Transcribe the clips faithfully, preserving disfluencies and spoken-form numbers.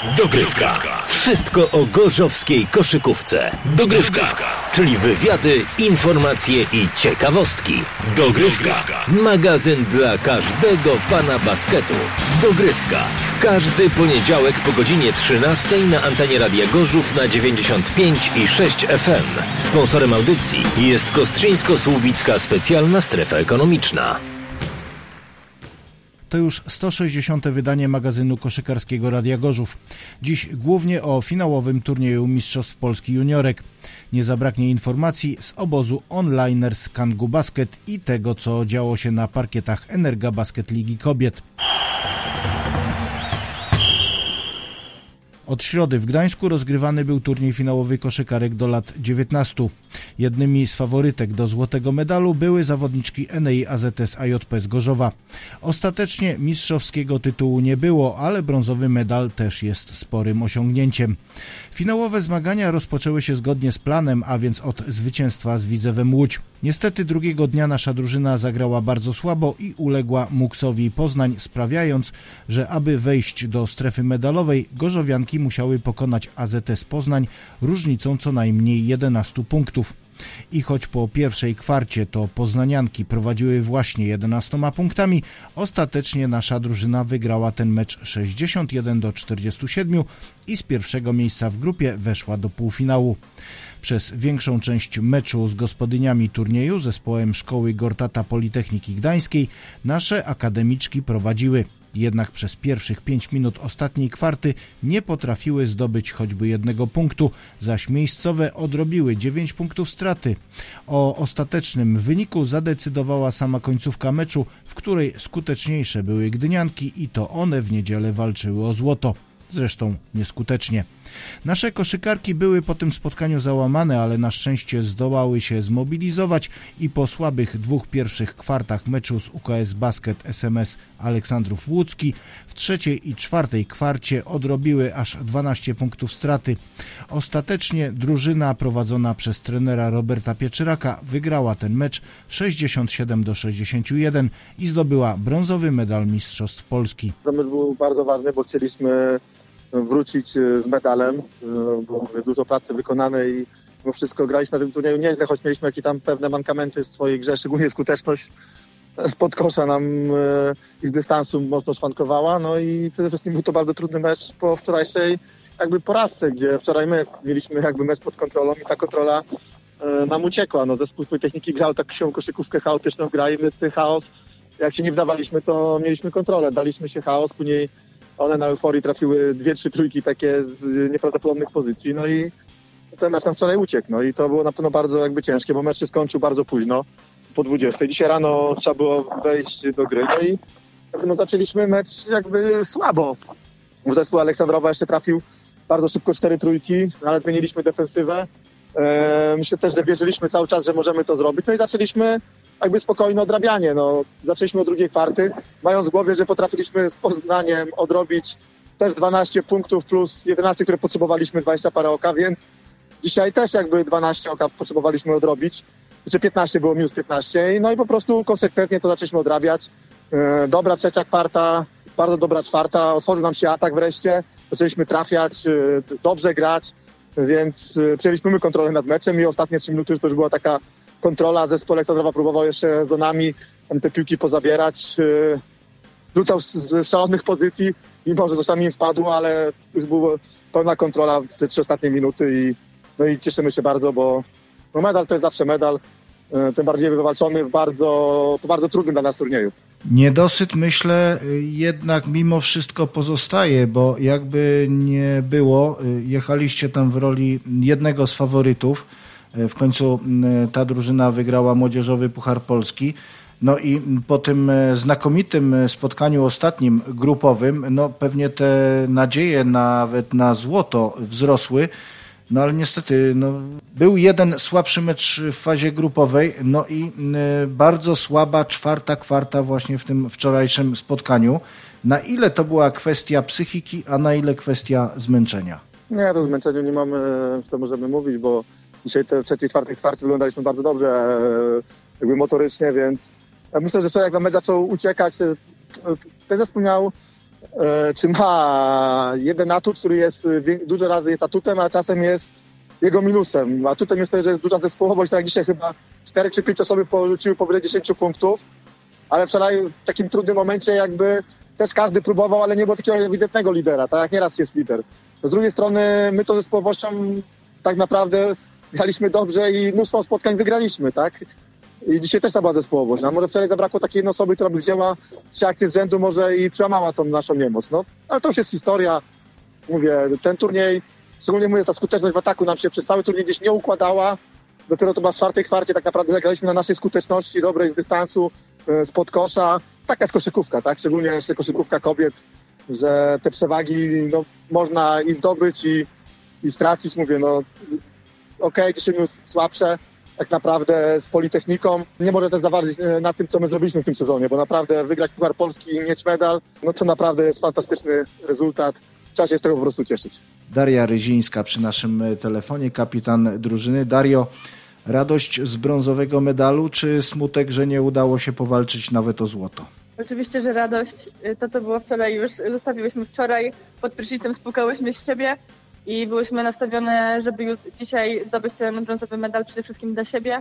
Dogrywka. Wszystko o gorzowskiej koszykówce. Dogrywka. Czyli wywiady, informacje i ciekawostki. Dogrywka. Magazyn dla każdego fana basketu. Dogrywka. W każdy poniedziałek po godzinie trzynastej na antenie Radia Gorzów na dziewięćdziesiąt pięć i sześć F M. Sponsorem audycji jest Kostrzyńsko-Słubicka Specjalna Strefa Ekonomiczna. To już sto sześćdziesiąte wydanie magazynu koszykarskiego Radia Gorzów. Dziś głównie o finałowym turnieju Mistrzostw Polski Juniorek. Nie zabraknie informacji z obozu Onliners Kangu Basket i tego, co działo się na parkietach Energa Basket Ligi Kobiet. Od środy w Gdańsku rozgrywany był turniej finałowy koszykarek do lat dziewiętnastu. Jednymi z faworytek do złotego medalu były zawodniczki N E I A Z S A J P z Gorzowa. Ostatecznie mistrzowskiego tytułu nie było, ale brązowy medal też jest sporym osiągnięciem. Finałowe zmagania rozpoczęły się zgodnie z planem, a więc od zwycięstwa z Widzewem Łódź. Niestety drugiego dnia nasza drużyna zagrała bardzo słabo i uległa Muksowi Poznań, sprawiając, że aby wejść do strefy medalowej, gorzowianki musiały pokonać A Z S Poznań różnicą co najmniej jedenastu punktów. I choć po pierwszej kwarcie to poznanianki prowadziły właśnie jedenastoma punktami, ostatecznie nasza drużyna wygrała ten mecz sześćdziesiąt jeden do czterdziestu siedmiu i z pierwszego miejsca w grupie weszła do półfinału. Przez większą część meczu z gospodyniami turnieju, zespołem Szkoły Gortata Politechniki Gdańskiej, nasze akademiczki prowadziły. Jednak przez pierwszych pięć minut ostatniej kwarty nie potrafiły zdobyć choćby jednego punktu, zaś miejscowe odrobiły dziewięć punktów straty. O ostatecznym wyniku zadecydowała sama końcówka meczu, w której skuteczniejsze były gdynianki i to one w niedzielę walczyły o złoto. Zresztą nieskutecznie. Nasze koszykarki były po tym spotkaniu załamane, ale na szczęście zdołały się zmobilizować i po słabych dwóch pierwszych kwartach meczu z U K S Basket S M S Aleksandrów Łódzki w trzeciej i czwartej kwarcie odrobiły aż dwanaście punktów straty. Ostatecznie drużyna prowadzona przez trenera Roberta Pieczyraka wygrała ten mecz sześćdziesiąt siedem do sześćdziesięciu jeden i zdobyła brązowy medal Mistrzostw Polski. Ten mecz był bardzo ważny, bo chcieliśmy wrócić z medalem, było dużo pracy wykonanej i mimo wszystko graliśmy na tym turnieju nieźle, choć mieliśmy jakieś tam pewne mankamenty w swojej grze, szczególnie skuteczność spod kosza nam i z dystansu mocno szwankowała, no i przede wszystkim był to bardzo trudny mecz po wczorajszej jakby porażce, gdzie wczoraj my mieliśmy jakby mecz pod kontrolą i ta kontrola nam uciekła. No, zespół Politechniki grał taką koszykówkę chaotyczną, graliśmy ten chaos, jak się nie wdawaliśmy, to mieliśmy kontrolę, daliśmy się chaos, później one na euforii trafiły dwie, trzy trójki takie z nieprawdopodobnych pozycji, no i ten mecz nam wczoraj uciekł, no i to było na pewno bardzo jakby ciężkie, bo mecz się skończył bardzo późno, po dwudziestej. Dzisiaj rano trzeba było wejść do gry, no i no, zaczęliśmy mecz jakby słabo. Zespół Aleksandrowa jeszcze trafił bardzo szybko cztery trójki, ale zmieniliśmy defensywę. Eee, myślę też, że wierzyliśmy cały czas, że możemy to zrobić, no i zaczęliśmy jakby spokojne odrabianie. No, zaczęliśmy od drugiej kwarty, mając w głowie, że potrafiliśmy z Poznaniem odrobić też dwanaście punktów plus jedenaście, które potrzebowaliśmy, dwadzieścia parę oka, więc dzisiaj też jakby dwanaście oka potrzebowaliśmy odrobić, czy piętnaście było minus piętnaście, no i po prostu konsekwentnie to zaczęliśmy odrabiać. E, dobra trzecia kwarta, bardzo dobra czwarta, otworzył nam się atak wreszcie, zaczęliśmy trafiać, e, dobrze grać, więc e, przejęliśmy my kontrolę nad meczem i ostatnie trzy minuty to już była taka kontrola, zespół Aleksandrowa próbował jeszcze zonami tam te piłki pozabierać, yy, rzucał z, z szalonych pozycji, mimo że czasami im wpadło, ale już była pełna kontrola w te trzy ostatnie minuty i, no i cieszymy się bardzo, bo no medal to jest zawsze medal, yy, tym bardziej wywalczony w bardzo, po bardzo trudnym dla nas turnieju. Niedosyt, myślę, jednak mimo wszystko pozostaje, bo jakby nie było, jechaliście tam w roli jednego z faworytów. W końcu ta drużyna wygrała Młodzieżowy Puchar Polski. No i po tym znakomitym spotkaniu ostatnim grupowym, no pewnie te nadzieje nawet na złoto wzrosły. No ale niestety no, był jeden słabszy mecz w fazie grupowej, no i y, bardzo słaba czwarta kwarta właśnie w tym wczorajszym spotkaniu. Na ile to była kwestia psychiki, a na ile kwestia zmęczenia? Nie, to o zmęczeniu nie mamy, to możemy mówić, bo dzisiaj te w trzeciej, czwartej kwarcie wyglądaliśmy bardzo dobrze, jakby motorycznie, więc ja myślę, że jak na mecz zaczął uciekać, ten zespół miał e, czy ma jeden atut, który jest dużo razy jest atutem, a czasem jest jego minusem. Atutem jest to, że jest duża zespołowość, tak jak dzisiaj chyba cztery czy pięć osoby porzuciły powyżej dziesięć punktów, ale wczoraj w takim trudnym momencie jakby też każdy próbował, ale nie było takiego ewidentnego lidera, tak jak nieraz jest lider. Z drugiej strony my tą zespołowością tak naprawdę graliśmy dobrze i mnóstwo spotkań wygraliśmy, tak? I dzisiaj też ta była zespołowość. A może wczoraj zabrakło takiej jednej osoby, która by wzięła trzy akcje z rzędu może i przełamała tą naszą niemoc. No, ale to już jest historia. Mówię, ten turniej, szczególnie mówię, ta skuteczność w ataku nam się przez cały turniej gdzieś nie układała. Dopiero to była w czwartej kwarcie, tak naprawdę zagraliśmy na naszej skuteczności dobrej z dystansu, spod kosza. Taka jest koszykówka, tak? Szczególnie jeszcze koszykówka kobiet, że te przewagi no, można i zdobyć i, i stracić. Mówię, no okej, okay, dzisiaj już słabsze, tak naprawdę z Politechniką. Nie może też zaważyć na tym, co my zrobiliśmy w tym sezonie, bo naprawdę wygrać Puchar Polski i mieć medal, no to naprawdę jest fantastyczny rezultat. Trzeba się z tego po prostu cieszyć. Daria Ryzińska przy naszym telefonie, kapitan drużyny. Dario, radość z brązowego medalu, czy smutek, że nie udało się powalczyć nawet o złoto? Oczywiście, że radość. To, co było wczoraj, już zostawiłyśmy wczoraj. Pod prysznicem spukałyśmy z siebie i byłyśmy nastawione, żeby dzisiaj zdobyć ten brązowy medal przede wszystkim dla siebie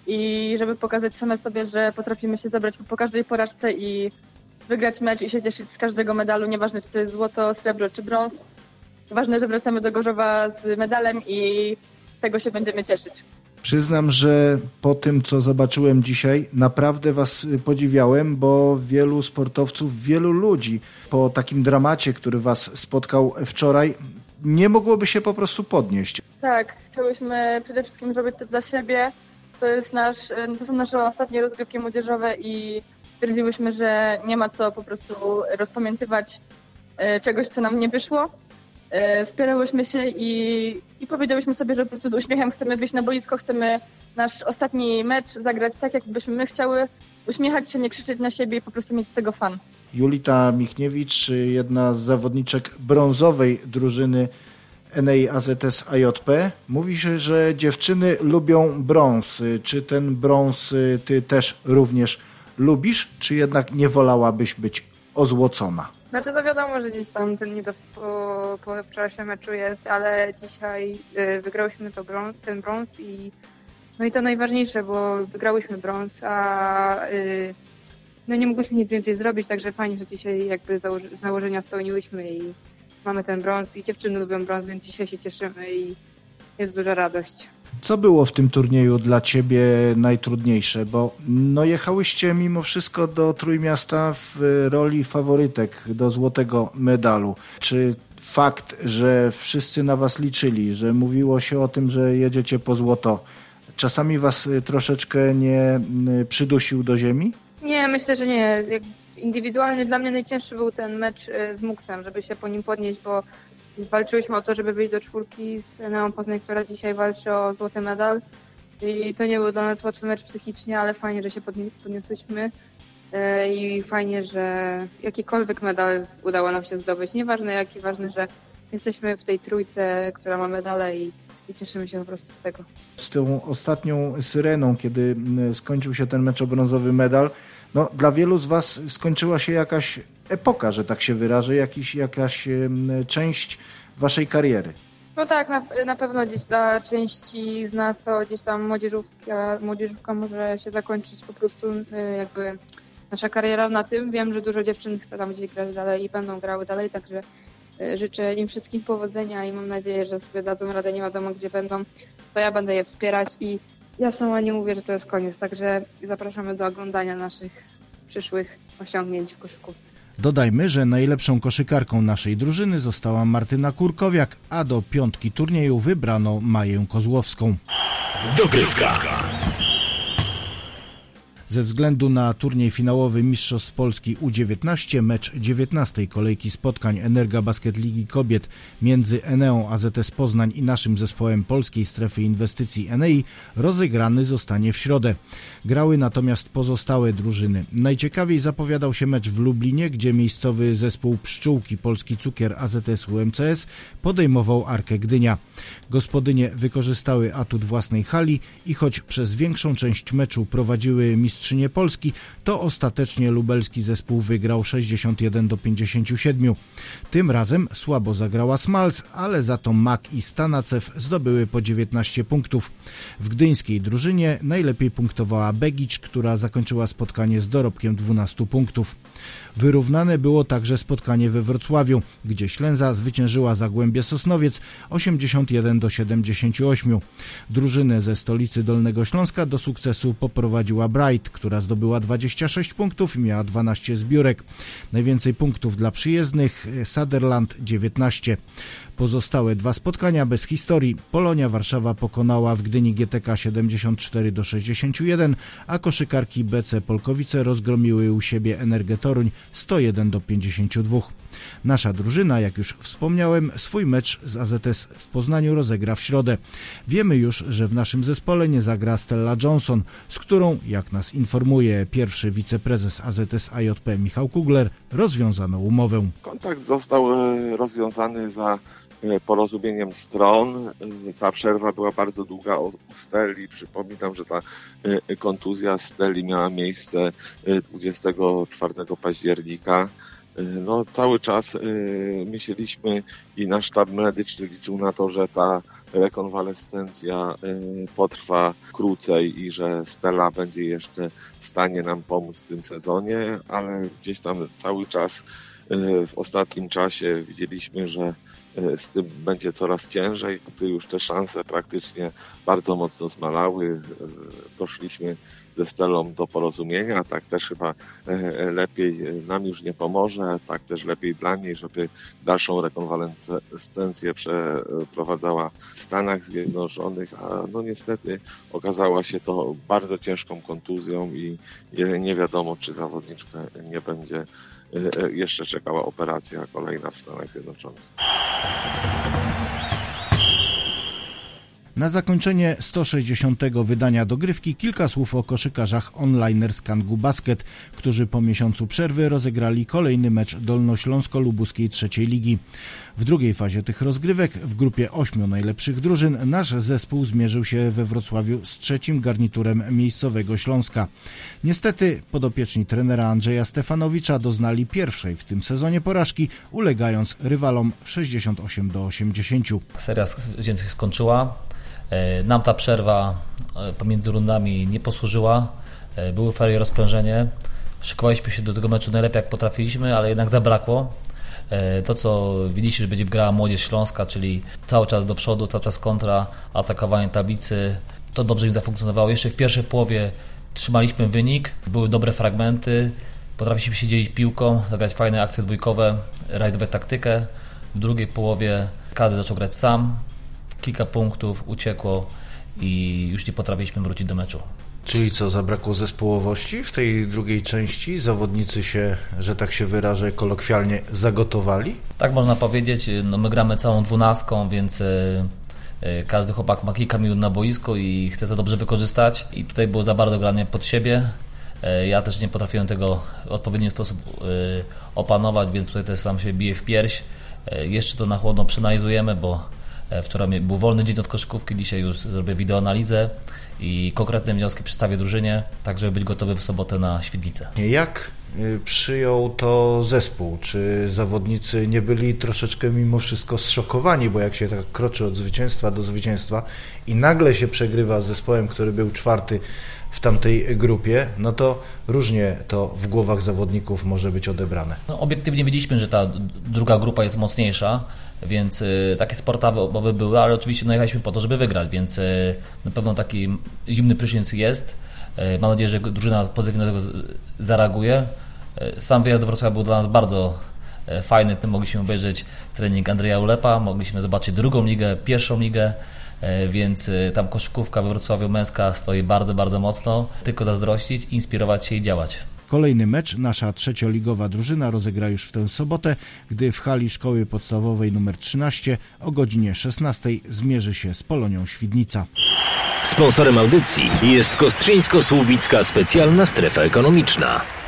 i żeby pokazać same sobie, że potrafimy się zabrać po każdej porażce i wygrać mecz i się cieszyć z każdego medalu, nieważne czy to jest złoto, srebro czy brąz. Ważne, że wracamy do Gorzowa z medalem i z tego się będziemy cieszyć. Przyznam, że po tym, co zobaczyłem dzisiaj, naprawdę was podziwiałem, bo wielu sportowców, wielu ludzi po takim dramacie, który was spotkał wczoraj, nie mogłoby się po prostu podnieść. Tak, chciałyśmy przede wszystkim zrobić to dla siebie. To jest nasz, to są nasze ostatnie rozgrywki młodzieżowe i stwierdziłyśmy, że nie ma co po prostu rozpamiętywać czegoś, co nam nie wyszło. Wspierałyśmy się i, i powiedziałyśmy sobie, że po prostu z uśmiechem chcemy wyjść na boisko, chcemy nasz ostatni mecz zagrać tak, jakbyśmy my chciały, uśmiechać się, nie krzyczeć na siebie i po prostu mieć z tego fan. Julita Michniewicz, jedna z zawodniczek brązowej drużyny N E I A Z S A J P. Mówi się, że dziewczyny lubią brąz. Czy ten brąz ty też również lubisz, czy jednak nie wolałabyś być ozłocona? Znaczy to wiadomo, że gdzieś tam ten niedosyt po, po wczorajszym meczu jest, ale dzisiaj y, wygrałyśmy to brąz, ten brąz i no i to najważniejsze, bo wygrałyśmy brąz, a y, no nie mogłyśmy nic więcej zrobić, także fajnie, że dzisiaj jakby założ- założenia spełniłyśmy i mamy ten brąz i dziewczyny lubią brąz, więc dzisiaj się cieszymy i jest duża radość. Co było w tym turnieju dla ciebie najtrudniejsze? Bo no jechałyście mimo wszystko do Trójmiasta w roli faworytek do złotego medalu. Czy fakt, że wszyscy na was liczyli, że mówiło się o tym, że jedziecie po złoto, czasami was troszeczkę nie przydusił do ziemi? Nie, myślę, że nie. Indywidualnie dla mnie najcięższy był ten mecz z Muksem, żeby się po nim podnieść, bo walczyłyśmy o to, żeby wyjść do czwórki z Eneą Poznań, która dzisiaj walczy o złoty medal. I to nie był dla nas łatwy mecz psychicznie, ale fajnie, że się podniosłyśmy i fajnie, że jakikolwiek medal udało nam się zdobyć. Nieważne jaki, ważne, że jesteśmy w tej trójce, która ma medale i, i cieszymy się po prostu z tego. Z tą ostatnią syreną, kiedy skończył się ten mecz o brązowy medal, no, dla wielu z was skończyła się jakaś epoka, że tak się wyrażę, jakiś, jakaś część waszej kariery. No tak, na, na pewno gdzieś dla części z nas to gdzieś tam młodzieżówka, młodzieżówka może się zakończyć po prostu jakby nasza kariera na tym. Wiem, że dużo dziewczyn chce tam gdzieś grać dalej i będą grały dalej, także życzę im wszystkim powodzenia i mam nadzieję, że sobie dadzą radę, nie wiadomo gdzie będą, to ja będę je wspierać i ja sama nie mówię, że to jest koniec, także zapraszamy do oglądania naszych przyszłych osiągnięć w koszykówce. Dodajmy, że najlepszą koszykarką naszej drużyny została Martyna Kurkowiak, a do piątki turnieju wybrano Maję Kozłowską. Dogrywka. Ze względu na turniej finałowy Mistrzostw Polski U dziewiętnaście mecz dziewiętnastej kolejki spotkań Energa Basket Ligi Kobiet między Eneą A Z S Poznań i naszym zespołem Polskiej Strefy Inwestycji Enei rozegrany zostanie w środę. Grały natomiast pozostałe drużyny. Najciekawiej zapowiadał się mecz w Lublinie, gdzie miejscowy zespół Pszczółki Polski Cukier A Z S U M C S podejmował Arkę Gdynia. Gospodynie wykorzystały atut własnej hali i choć przez większą część meczu prowadziły mistrz mistrzynię Polski, to ostatecznie lubelski zespół wygrał sześćdziesiąt jeden do pięćdziesięciu siedmiu. Tym razem słabo zagrała Smals, ale za to Mak i Stanacew zdobyły po dziewiętnaście punktów. W gdyńskiej drużynie najlepiej punktowała Begicz, która zakończyła spotkanie z dorobkiem dwunastu punktów. Wyrównane było także spotkanie we Wrocławiu, gdzie Ślęza zwyciężyła Zagłębie Sosnowiec osiemdziesiąt jeden do siedemdziesięciu ośmiu. Drużynę ze stolicy Dolnego Śląska do sukcesu poprowadziła Bright, która zdobyła dwadzieścia sześć punktów i miała dwanaście zbiórek. Najwięcej punktów dla przyjezdnych Sutherland dziewiętnaście. Pozostałe dwa spotkania bez historii. Polonia Warszawa pokonała w Gdyni G T K siedemdziesiąt cztery do sześćdziesięciu jeden, a koszykarki B C Polkowice rozgromiły u siebie Energę Toruń sto jeden do pięćdziesięciu dwóch. Nasza drużyna, jak już wspomniałem, swój mecz z A Z S w Poznaniu rozegra w środę. Wiemy już, że w naszym zespole nie zagra Stella Johnson, z którą, jak nas informuje pierwszy wiceprezes A Z S A J P Michał Kugler, rozwiązano umowę. Kontakt został rozwiązany za porozumieniem stron. Ta przerwa była bardzo długa u Stelli. Przypominam, że ta kontuzja Stelli miała miejsce dwudziestego czwartego października. No, cały czas y, myśleliśmy i nasz sztab medyczny liczył na to, że ta rekonwalescencja y, potrwa krócej i że Stella będzie jeszcze w stanie nam pomóc w tym sezonie, ale gdzieś tam cały czas y, w ostatnim czasie widzieliśmy, że y, z tym będzie coraz ciężej. Tu już te szanse praktycznie bardzo mocno zmalały. Y, doszliśmy ze Stellą do porozumienia, tak też chyba lepiej nam już nie pomoże, tak też lepiej dla niej, żeby dalszą rekonwalescencję przeprowadzała w Stanach Zjednoczonych, a no niestety okazała się to bardzo ciężką kontuzją i nie wiadomo, czy zawodniczka nie będzie jeszcze czekała operacja kolejna w Stanach Zjednoczonych. Na zakończenie sto sześćdziesiątego wydania dogrywki kilka słów o koszykarzach onliner z Kangu Basket, którzy po miesiącu przerwy rozegrali kolejny mecz Dolnośląsko-Lubuskiej trzeciej ligi. W drugiej fazie tych rozgrywek w grupie ośmiu najlepszych drużyn nasz zespół zmierzył się we Wrocławiu z trzecim garniturem miejscowego Śląska. Niestety podopieczni trenera Andrzeja Stefanowicza doznali pierwszej w tym sezonie porażki, ulegając rywalom sześćdziesiąt osiem do osiemdziesięciu. Seria się skończyła. Nam ta przerwa pomiędzy rundami nie posłużyła. Były ferie, rozprężenie. Szykowaliśmy się do tego meczu najlepiej jak potrafiliśmy, ale jednak zabrakło. To, co widzieliście, że będzie grała Młodzież Śląska, czyli cały czas do przodu, cały czas kontra, atakowanie tablicy, to dobrze im zafunkcjonowało. Jeszcze w pierwszej połowie trzymaliśmy wynik, były dobre fragmenty, potrafiliśmy się dzielić piłką, zagrać fajne akcje dwójkowe, realizować taktykę. W drugiej połowie każdy zaczął grać sam, kilka punktów uciekło i już nie potrafiliśmy wrócić do meczu. Czyli co, zabrakło zespołowości w tej drugiej części? Zawodnicy się, że tak się wyrażę kolokwialnie, zagotowali? Tak można powiedzieć. No my gramy całą dwunastką, więc każdy chłopak ma kilka minut na boisku i chce to dobrze wykorzystać. I tutaj było za bardzo granie pod siebie. Ja też nie potrafiłem tego w odpowiedni sposób opanować, więc tutaj też sam się biję w pierś. Jeszcze to na chłodno przeanalizujemy, bo wczoraj był wolny dzień od koszykówki, dzisiaj już zrobię wideoanalizę i konkretne wnioski przedstawię drużynie, tak żeby być gotowy w sobotę na Świdnicę. Jak przyjął to zespół? Czy zawodnicy nie byli troszeczkę mimo wszystko zszokowani, bo jak się tak kroczy od zwycięstwa do zwycięstwa i nagle się przegrywa z zespołem, który był czwarty w tamtej grupie, no to różnie to w głowach zawodników może być odebrane. No, obiektywnie widzieliśmy, że ta druga grupa jest mocniejsza, więc y, takie sportowe obawy były, ale oczywiście no, jechaliśmy po to, żeby wygrać, więc y, na pewno taki zimny prysznic jest. Y, mam nadzieję, że drużyna pozytywnie do tego zareaguje. Y, sam wyjazd do Wrocławia był dla nas bardzo y, fajny. Mogliśmy obejrzeć trening Andrzeja Ulepa, mogliśmy zobaczyć drugą ligę, pierwszą ligę, y, więc y, tam koszykówka we Wrocławiu męska stoi bardzo, bardzo mocno. Tylko zazdrościć, inspirować się i działać. Kolejny mecz nasza trzecioligowa drużyna rozegra już w tę sobotę, gdy w hali Szkoły Podstawowej nr trzynaście o godzinie szesnastej zmierzy się z Polonią Świdnica. Sponsorem audycji jest Kostrzyńsko-Słubicka Specjalna Strefa Ekonomiczna.